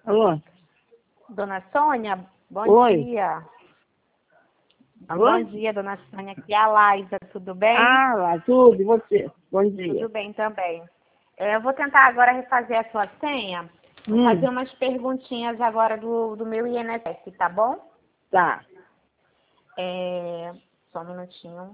Alô? Dona Sônia, bom Oi. dia. Alô? Bom dia, Dona Sônia. Aqui é a Laísa, tudo bem? Ah, lá, tudo, e você? Bom dia. Tudo bem também. Eu vou tentar agora refazer a sua senha. Vou fazer umas perguntinhas agora do meu INSS, tá bom? Tá. Só um minutinho.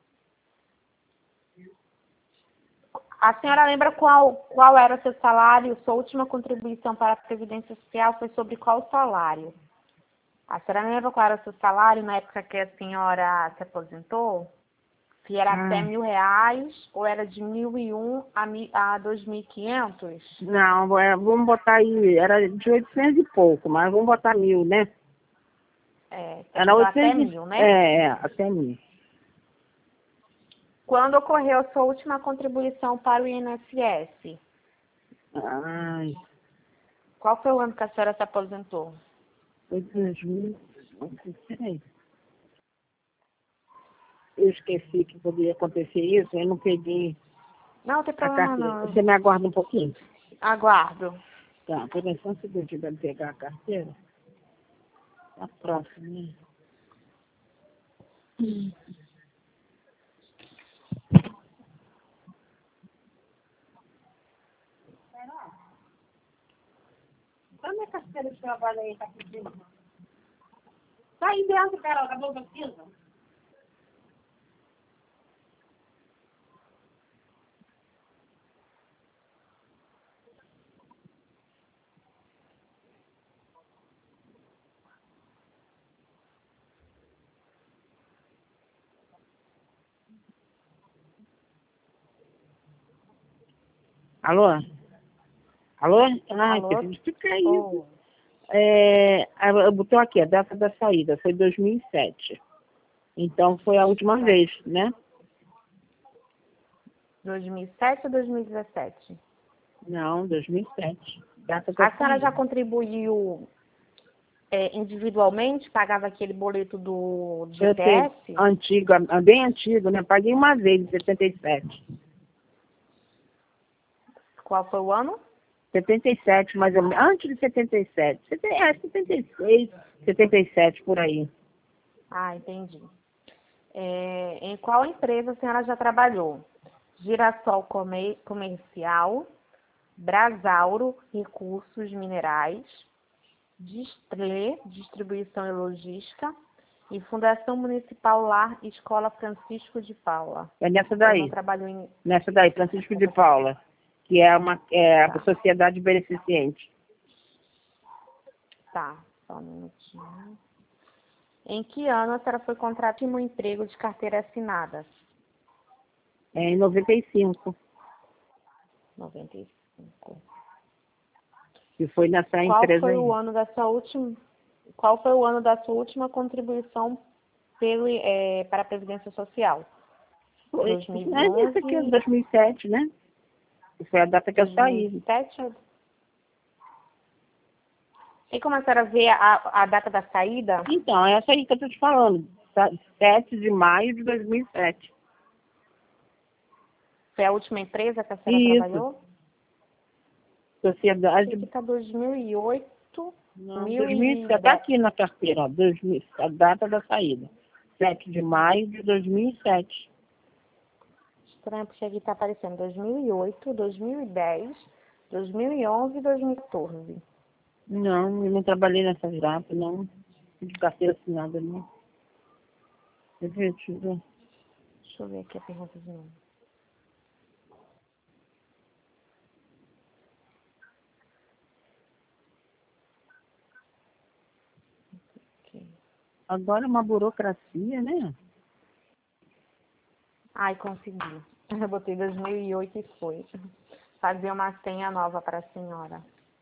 A senhora lembra qual era o seu salário? Sua última contribuição para a Previdência Social foi sobre qual salário? A senhora lembra qual era o seu salário na época que a senhora se aposentou? Se era até R$ 1.000 ou era de 1.001 a 2.500? Não, vamos botar aí, era de 800 e pouco, mas vamos botar 1.000, né? Era Então até 800 1.000, né? até 1.000. Quando ocorreu a sua última contribuição para o INSS? Ai, Qual foi o ano que a senhora se aposentou? foi 2000, peraí. Eu esqueci que poderia acontecer isso, eu não peguei Não tem a problema carteira. não. Você me aguarda um pouquinho? Aguardo. Tá, peraí, só um segundo, eu vou pegar a carteira. Tá próximo, né? Dá minha carteira de trabalho aí, tá pedindo. Tá aí dentro, Carol, da bolsa cinza. Alô? Alô? Ai, Alô? que fica isso. Oh, Botou aqui, a data da saída foi 2007. Então foi a última tá. vez, né? 2007 ou 2017? Não, 2007. Data da A senhora já saída. contribuiu individualmente? Pagava aquele boleto do Eu tenho GTS? antigo, bem antigo, né? Paguei uma vez em 77. Qual foi o ano? 77, mais ou menos. Antes de 77. 76, 77, por aí. Ah, entendi. Em qual empresa a senhora já trabalhou? Girassol Comercial, Brasauro Recursos Minerais, Distré Distribuição e Logística e Fundação Municipal Lar Escola Francisco de Paula. É nessa Ou não daí. trabalhou em... Nessa daí, Francisco de Paula. Que é a Tá, Sociedade Beneficente. tá, só um minutinho. Em que ano a senhora foi contratada em um emprego de carteira assinada? É em 95. 95. Que foi nessa Qual empresa foi aí. o ano da sua última, qual foi o ano da sua última contribuição para a Previdência Social? Foi, é nesse aqui, 2011, 2007, né? Que foi a data que eu saí. 2007? Tem como a senhora ver a data da saída? Então, é essa aí que eu tô te falando. 7 de maio de 2007. Foi a última empresa que a senhora Isso. trabalhou? Sociedade. Aqui está 2008, Não, 2007. Tá 2010. aqui na carteira, ó. 2000, a data da saída. 7 de maio de 2007. Estranho, porque aqui está aparecendo 2008, 2010, 2011 e 2014. Não, eu não trabalhei nessa data, não. De carteira assinada, não. Deixa eu ver. Deixa eu ver aqui a pergunta de novo. Aqui. Agora é uma burocracia, né? Ai, consegui. Eu botei 2008 e foi. Fazer uma senha nova para a senhora.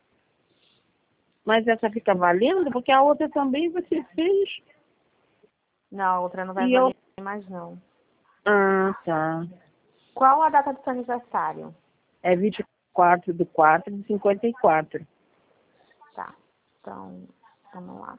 Mas essa fica valendo, porque a outra também você fez. Não, a outra não vai E eu. valer mais não. Ah, tá. Qual a data do seu aniversário? É 24 de 4 de 54. Tá. Então, vamos lá.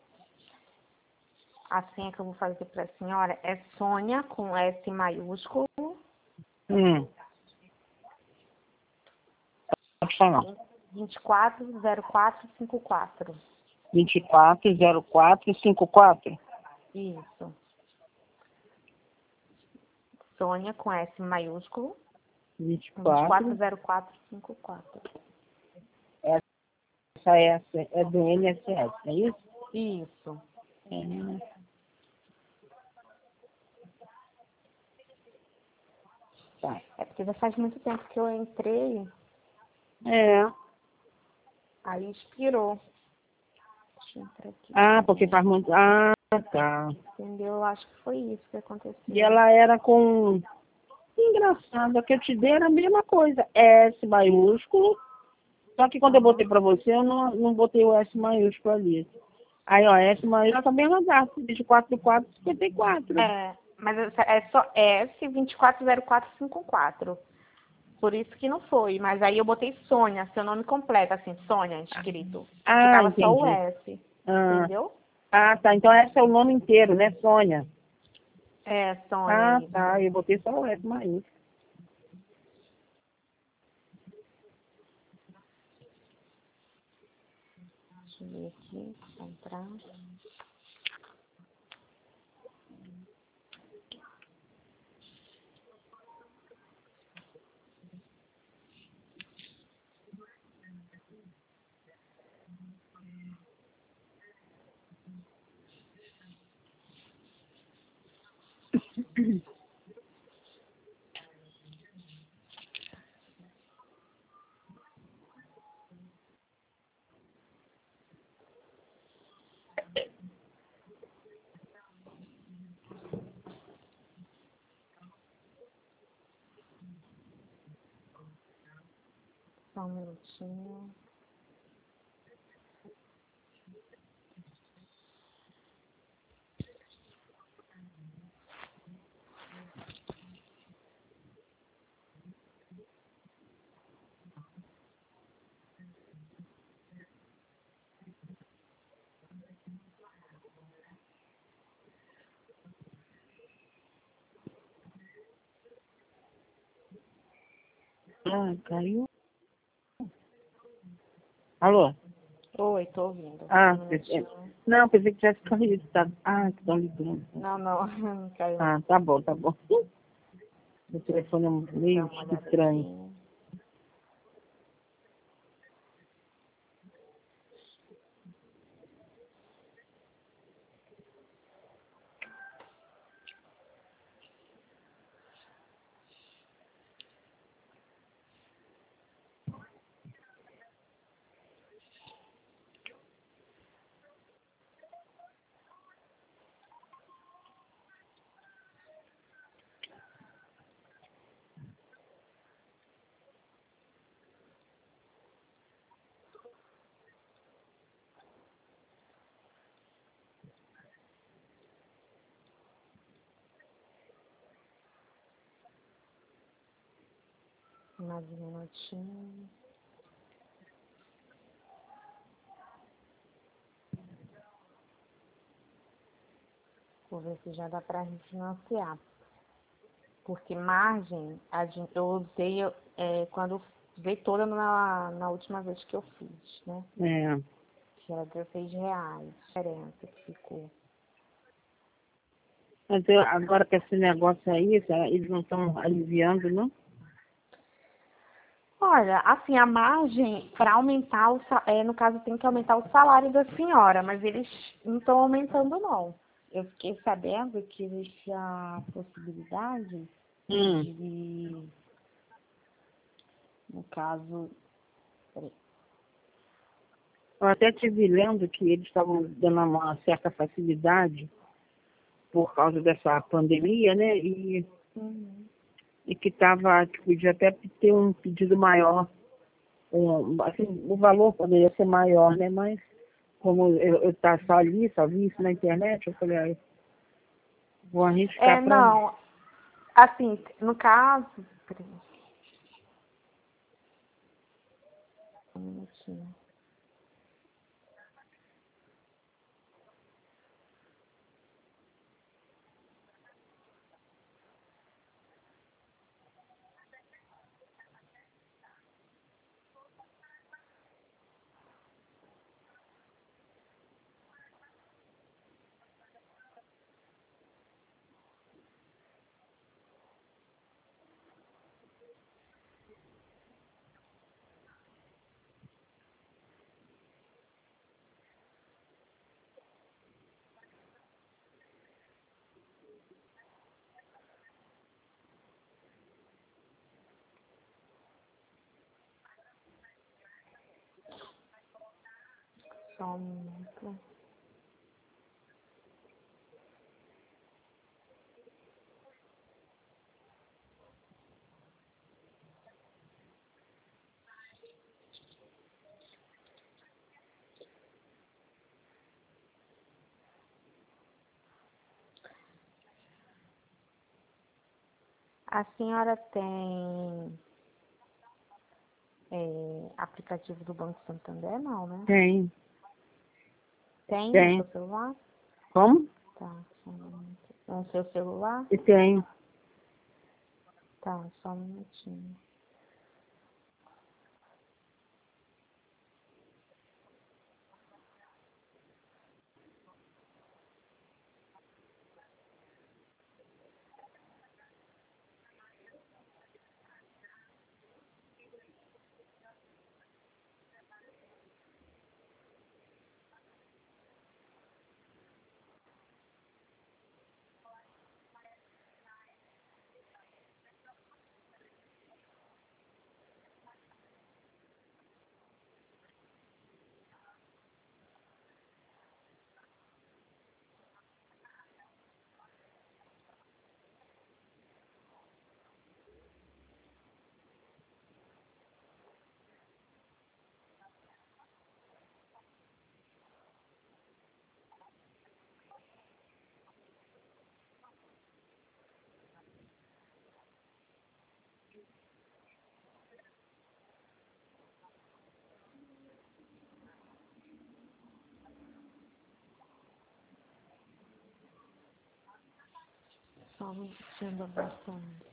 A senha que eu vou fazer para a senhora é Sônia com S maiúsculo. Pode falar. 240454. 240454. Isso. Sônia com S maiúsculo. 240454. Essa é do INSS, é isso? Isso. Tá. É porque já faz muito tempo que eu entrei, aí expirou. Deixa eu entrar aqui. Porque faz muito... tá. Entendeu? Eu acho que foi isso que aconteceu. E ela era com... Engraçado, a que eu te dei era a mesma coisa. S maiúsculo. Só que quando eu botei pra você, eu não botei o S maiúsculo ali. Aí, ó, S maiúsculo também é data, 240454. Mas é só S 240454. Por isso que não foi. Mas aí eu botei Sônia, seu nome completo, assim, Sônia escrito. Que tava só o S. Entendeu? Tá. Então esse é o nome inteiro, né, Sônia? Sônia. Tá. Eu botei só o S maiúsculo. Deixa eu ver aqui, comprar. Só um minutinho. Caiu. Alô? Oi, tô ouvindo. Não, pensei que tivesse caído, tá? Que estão ligando. Não caiu. Tá bom. O telefone é meio estranho. Aqui. Mais um minutinho. Vou ver se já dá pra refinanciar. Porque margem, eu usei quando usei toda na última vez que eu fiz, né? Que era R$16, diferença que ficou. Mas agora com esse negócio aí, eles não estão aliviando, não? Olha, assim, a margem para aumentar, no caso, tem que aumentar o salário da senhora, mas eles não estão aumentando, não. Eu fiquei sabendo que existe a possibilidade de, no caso... Peraí. Eu até estive lendo que eles estavam dando uma certa facilidade por causa dessa pandemia, né? E que podia até ter um pedido maior. Assim, o valor poderia ser maior, né? Mas como eu só vi isso na internet, eu falei, vou arriscar para... Não, assim, no caso... Peraí. Um minutinho. Só um minuto. A senhora tem aplicativo do Banco Santander? Não, né? Tem. Tem Tem. no seu celular? Como? Tá, só um minuto. No seu celular? E tem. Tá, só um minutinho. Só um minutinho da bastante.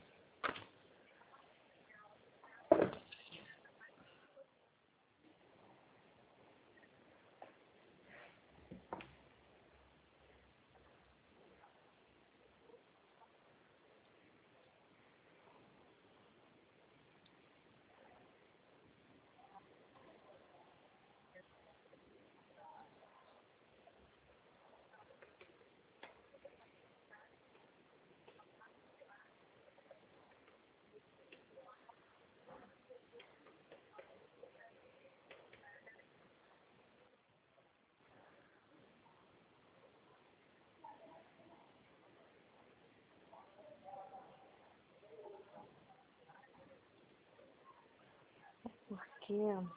Porque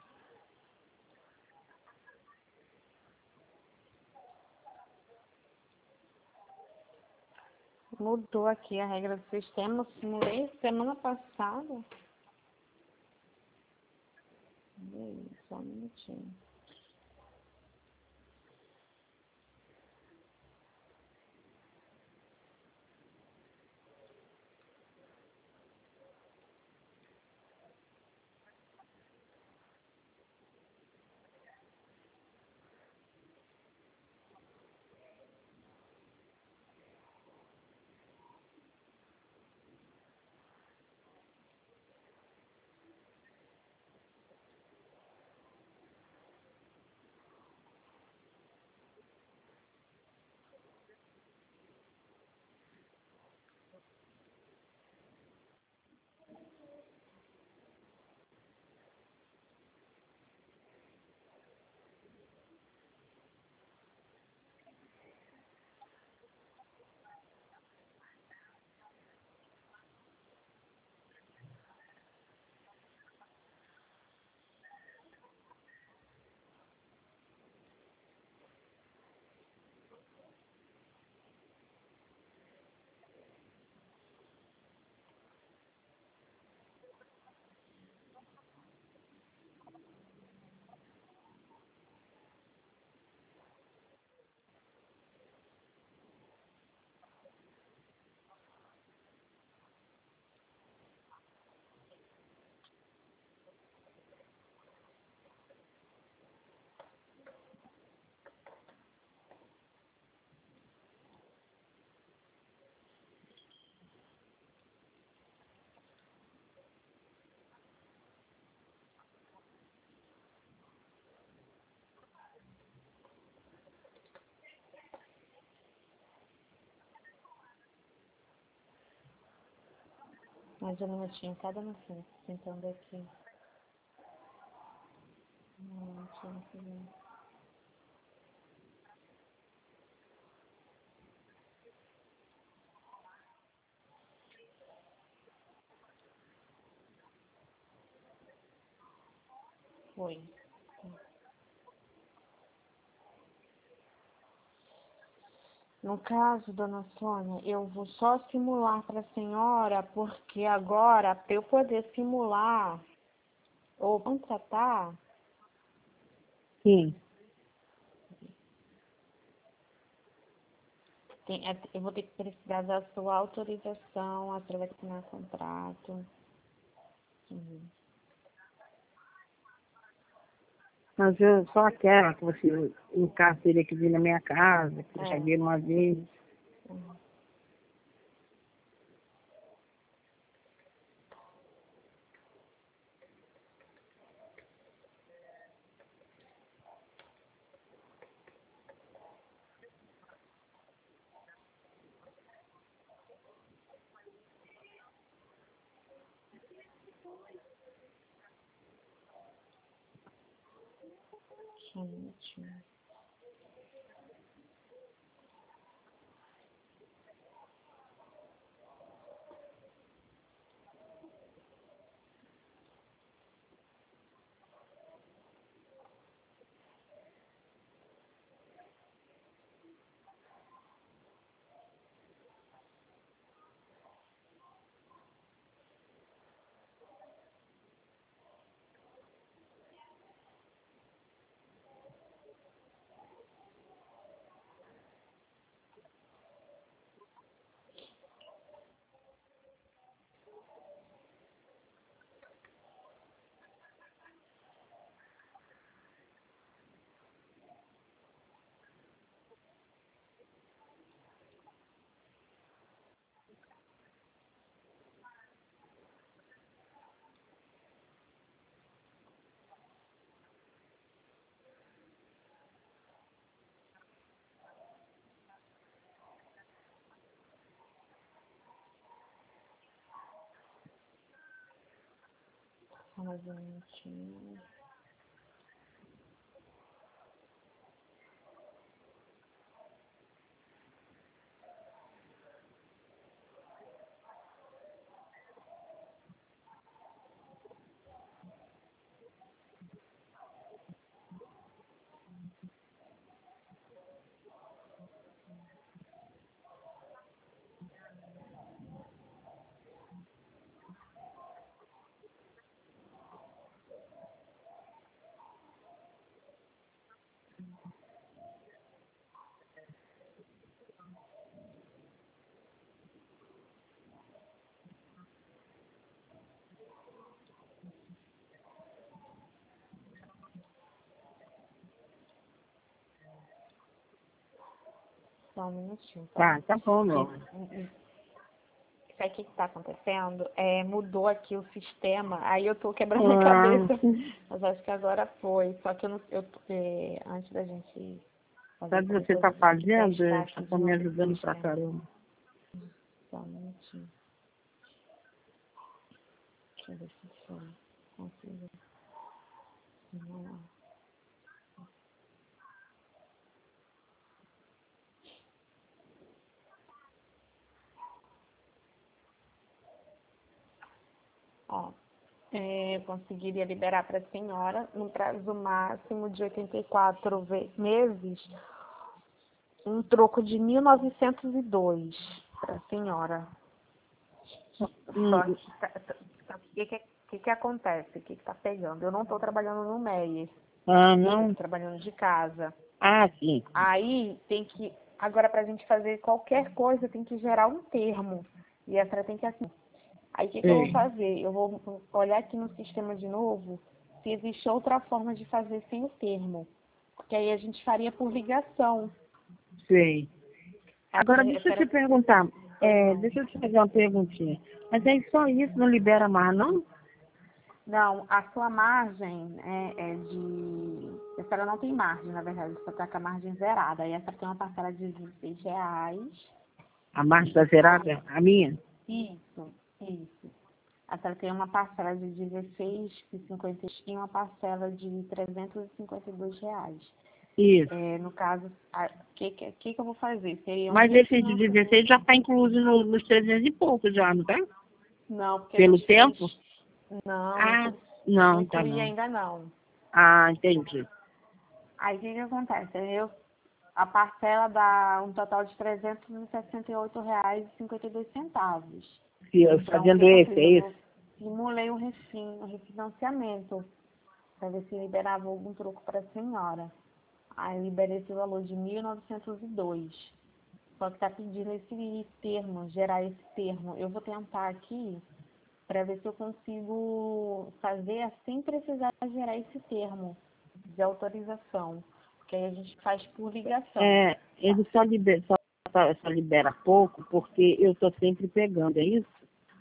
mudou aqui a regra do sistema. Eu simulei semana passada. Só um minutinho. Mais um minutinho, cada minutinho. Tentando aqui. Um minutinho. Foi. No caso, dona Sônia, eu vou só simular para a senhora, porque agora, para eu poder simular ou contratar, Sim. eu vou ter que precisar da sua autorização, a senhora vai assinar contrato. Mas eu só aquela que você, no caso, teria que vir na minha casa, que eu já vi uma vez. Só um minutinho. Só mais um minutinho. Só um minutinho, tá? Tá bom, não. Sabe o que está acontecendo? Mudou aqui o sistema, aí eu tô quebrando a cabeça. Mas acho que agora foi. Só que eu não. Antes da gente fazer Sabe o que qualquer você tá coisa, eu tenho que fazendo? testar aqui Tá de me novo o ajudando pra sistema. caramba. Só um minutinho. Deixa eu ver se eu consigo. Não. Ó, eu conseguiria liberar para a senhora, no prazo máximo de 84 meses, um troco de 1.902 para a senhora. Só que o que acontece? O que está pegando? Eu não estou trabalhando no MEI, Ah, eu não? estou trabalhando de casa. Ah, sim. Aí tem que, agora para a gente fazer qualquer coisa, tem que gerar um termo. E a senhora tem que assim. Aí o que eu vou Sei. fazer? Eu vou olhar aqui no sistema de novo se existe outra forma de fazer sem o termo. Porque aí a gente faria por ligação. Sei. Agora, deixa eu te perguntar. Deixa eu te fazer uma perguntinha. Mas aí só isso não libera mais, não? Não, a sua margem a senhora não tem margem, na verdade, só está com a margem zerada. Aí a senhora tem uma parcela de R$ 16. A marcha da zerada, a minha? Isso, isso. A senhora tem uma parcela de 16,50 e uma parcela de R$ 352. Isso. No caso, o que eu vou fazer? Seria um Mas esse de refinanciamento. 16 já está incluso nos 300 e pouco já, não tá? Não, porque a Pelo gente fez. tempo? Não, Ah, não não, tá incluí não. ainda não. Ah, entendi. Aí o que acontece? A parcela dá um total de R$ 368,52. Então, o Fazendo que eu esse, fiz? é Eu isso? simulei um refinanciamento para ver se liberava algum troco para a senhora. Aí eu liberei esse valor de 1.902. Só que está pedindo esse termo, gerar esse termo. Eu vou tentar aqui para ver se eu consigo fazer sem precisar gerar esse termo de autorização. Porque aí a gente faz por ligação. Ele só libera pouco porque eu estou sempre pegando, é isso?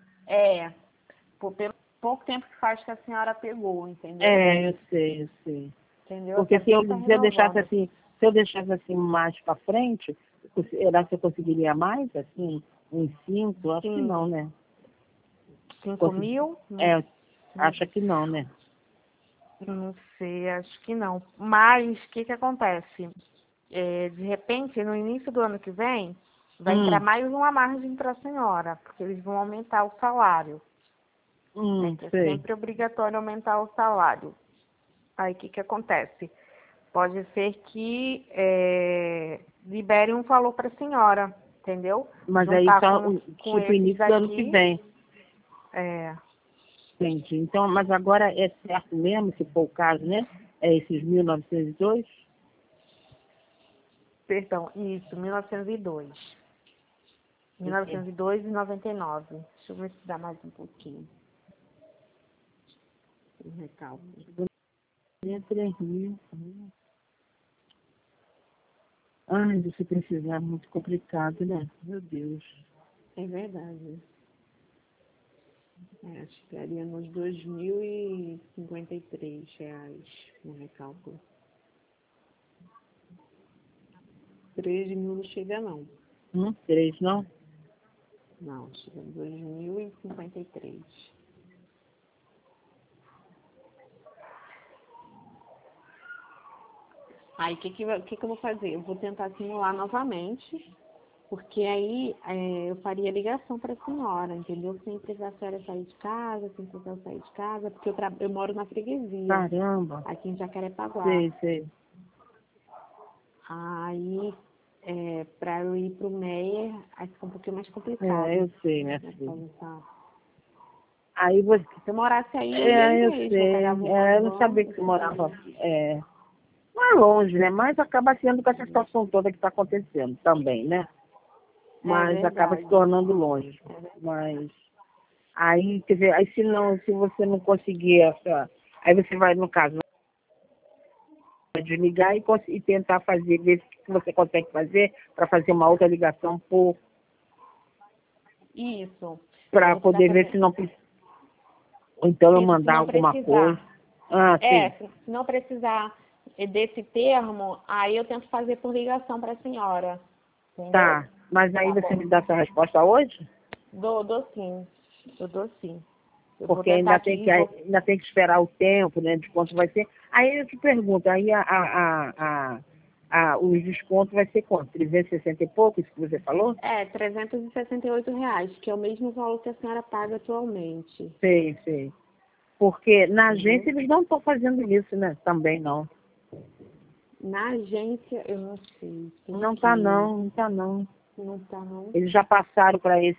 Pelo pouco tempo que faz que a senhora pegou, entendeu? Eu sei, eu sei. Entendeu? Porque Até porque tá se eu deixasse renovando. assim, mais para frente, será que eu conseguiria mais, assim, uns 5? Acho que Sim, não, né? 5 mil? Acha que não, né? Não sei, acho que não. Mas o que acontece? De repente, no início do ano que vem, vai entrar mais uma margem para a senhora, porque eles vão aumentar o salário. Né, que é Sei. sempre obrigatório aumentar o salário. Aí o que acontece? Pode ser que libere um valor para a senhora, entendeu? Mas aí Juntar só, com tipo, esses início do ano que daqui. vem. É, Entendi. Então, mas agora é certo mesmo, se for o caso, né? É esses 1902? perdão, isso, 1902. 1902,99. Deixa eu ver se dá mais um pouquinho. Um recálculo. 3 mil. Ai, você precisar, é muito complicado, né? Meu Deus. É verdade. Acho que daria nos R$ 2.053 no recálculo. 13 mil não chega não. 3, não? Não, chega a 2.053. Aí o que eu vou fazer? Eu vou tentar simular novamente, porque aí eu faria ligação para a senhora, entendeu? Sem precisar a senhora sair de casa, sem precisar eu sair de casa, porque eu moro na freguesia, Caramba. aqui em Jacarepaguá. Sei. Aí, para eu ir pro Meier, aí fica um pouquinho mais complicado. Eu sei, minha Né, filha. tá. Aí você... Se eu morasse aí, eu ia Eu mesmo, eu sei. pegava um Eu não sabia que você morava... mais longe, né? Mas acaba sendo com essa situação toda que está acontecendo também, né? É Mas acaba se verdade. tornando longe. Mas aí, quer dizer, aí se você não conseguir essa... Aí você vai, no caso, desligar e tentar fazer, ver o que você consegue fazer para fazer uma outra ligação Isso. Eu para vou tentar poder ver fazer se não precisa. Ou então eu isso, se mandar não alguma coisa. precisar. Sim. Se não precisar desse termo, aí eu tento fazer por ligação para a senhora. Entendeu? Tá. Mas aí Tá você bom. me dá essa resposta hoje? Dou sim. Eu dou sim. Eu vou Porque tentar ainda aqui tem e que, vou. ainda tem que esperar o tempo, né, de quanto vai ser. Aí eu te pergunto, aí os descontos vai ser quanto? 360 e pouco, isso que você falou? R$ 368, que é o mesmo valor que a senhora paga atualmente. Sei. Porque na Entendeu? agência eles não estão fazendo isso, né? Também não. Na agência, eu não sei. Não tá não. Não tá, não. Eles já passaram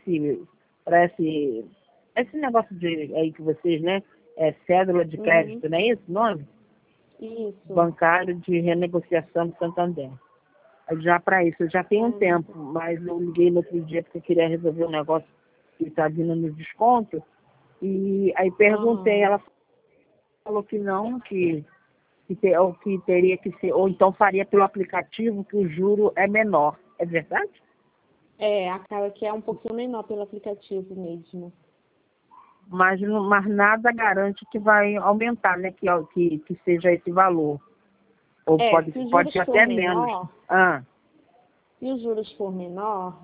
esse negócio de aí que vocês, né? Cédula de crédito, não é isso o nome? Isso. Bancário de renegociação do Santander. Já para isso, já tem um tempo, mas eu liguei no outro dia porque eu queria resolver um negócio que está vindo no desconto. E aí perguntei, ela falou que não, ou que teria que ser, ou então faria pelo aplicativo que o juro é menor. É verdade? Acaba que é um pouquinho menor pelo aplicativo mesmo. Mas nada garante que vai aumentar, né? Que seja esse valor. Ou Se os pode juros ser for até menos. menor, se os juros for menor,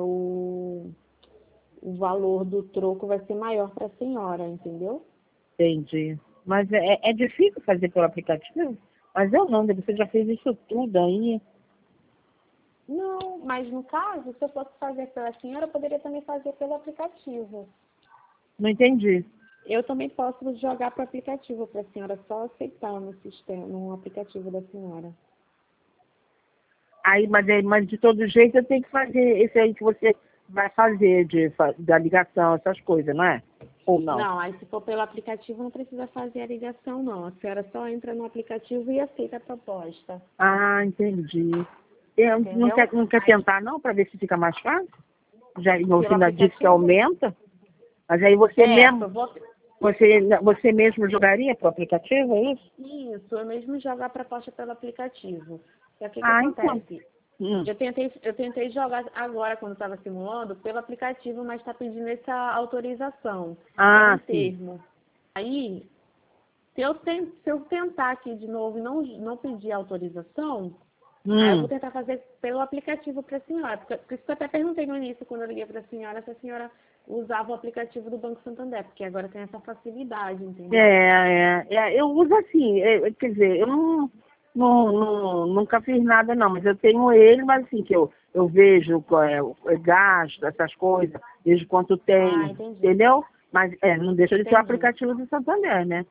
o valor do troco vai ser maior para a senhora, entendeu? Entendi. Mas é difícil fazer pelo aplicativo? Mas eu não, você já fez isso tudo aí. Não, mas no caso, se eu fosse fazer pela senhora, eu poderia também fazer pelo aplicativo. Não entendi. Eu também posso jogar para o aplicativo para a senhora, só aceitar no sistema, no aplicativo da senhora. Aí, mas de todo jeito eu tenho que fazer esse aí que você vai fazer, da ligação, essas coisas, não é? Ou não? Não, aí se for pelo aplicativo não precisa fazer a ligação, não. A senhora só entra no aplicativo e aceita a proposta. Ah, entendi. Não quer tentar, não, para ver se fica mais fácil? Já, você ainda disse que aumenta, mas aí você mesmo... Você mesmo jogaria para o aplicativo, é isso? Isso, eu mesmo jogo a proposta pelo aplicativo. Só que o que acontece? Então. Eu tentei jogar agora, quando estava simulando, pelo aplicativo, mas está pedindo essa autorização. Ah, termo. Aí, se eu tentar aqui de novo e não pedir autorização, aí eu vou tentar fazer pelo aplicativo para a senhora. Por isso que eu até perguntei no início, quando eu liguei para a senhora, se a senhora usava o aplicativo do Banco Santander, porque agora tem essa facilidade, entendeu? Eu uso assim, quer dizer, eu nunca fiz nada não, mas eu tenho ele, mas assim, que eu vejo qual é o gasto, essas coisas, vejo quanto tem, entendeu? Mas não deixa de ser o aplicativo do Santander, né?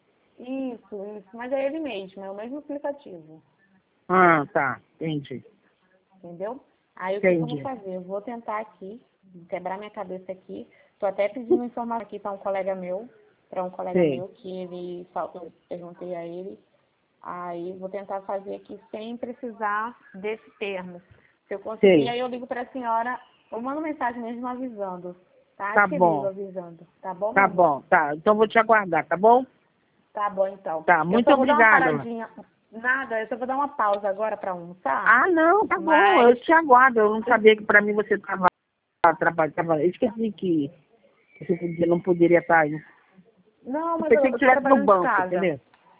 Isso, mas é ele mesmo, é o mesmo aplicativo. Ah, tá, entendi. Entendeu? Aí o que eu vou fazer? Eu vou tentar aqui, quebrar minha cabeça aqui. Estou até pedindo informação aqui para um colega meu, que ele faltou, eu perguntei a ele. Aí vou tentar fazer aqui sem precisar desse termo. Se eu conseguir, aí eu ligo para a senhora, eu mando mensagem mesmo avisando. Tá bom. Avisando. Tá bom? Tá bom, tá. Então vou te aguardar, tá bom? Tá bom, então. Tá, muito obrigada. Nada, eu só vou dar uma pausa agora para almoçar. Ah, não, tá bom, eu te aguardo. Eu não sabia que para mim você estava trabalhando. Eu esqueci que você não poderia estar aí. Não, mas eu estivesse no banco, entendeu?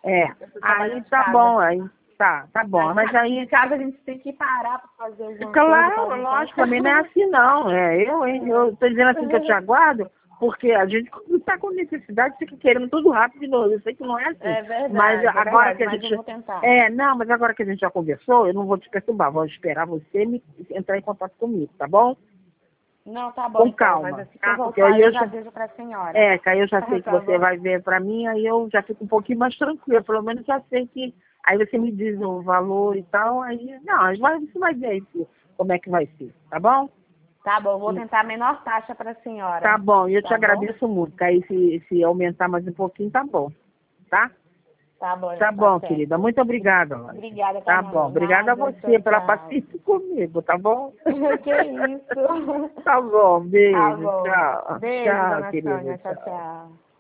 Aí tá bom, aí tá bom. Mas aí em casa a gente tem que parar para fazer os Claro, lógico, também não é assim não. Eu tô dizendo assim que eu te aguardo, porque a gente não está com necessidade, fica querendo tudo rápido de novo. Eu sei que não é assim. É verdade, mas agora que a gente. Eu vou tentar. Não, mas agora que a gente já conversou, eu não vou te perturbar, vou esperar você entrar em contato comigo, tá bom? Não, tá bom. Com calma. Mas assim que eu voltar, eu já vejo pra senhora. Que aí eu já sei que você vai ver pra mim, aí eu já fico um pouquinho mais tranquila, pelo menos já sei que. Aí você me diz o valor e tal, aí. Não, você vai ver aí como é que vai ser, tá bom? Tá bom, vou tentar a menor taxa para a senhora. Tá bom, e eu te agradeço muito, que aí se aumentar mais um pouquinho, tá bom, tá? Tá bom, tá bom, querida. Muito obrigada. Obrigada, Tá bom, obrigada a você pela paciência comigo, tá bom? Que isso. Tá bom, beijo, Tá bom. tchau. Beijo, Tchau, dona querida. Sônia. Tchau, tchau.